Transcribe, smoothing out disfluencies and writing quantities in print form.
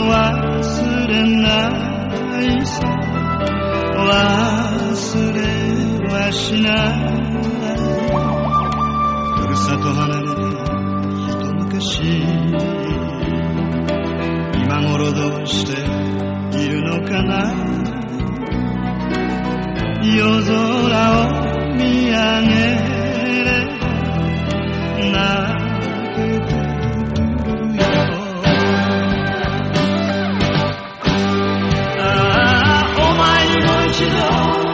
忘れないさ忘れはしないふるさと離れて一昔今頃どうしているのかな夜空を見上げれば泣けてくるよああお前にもう一度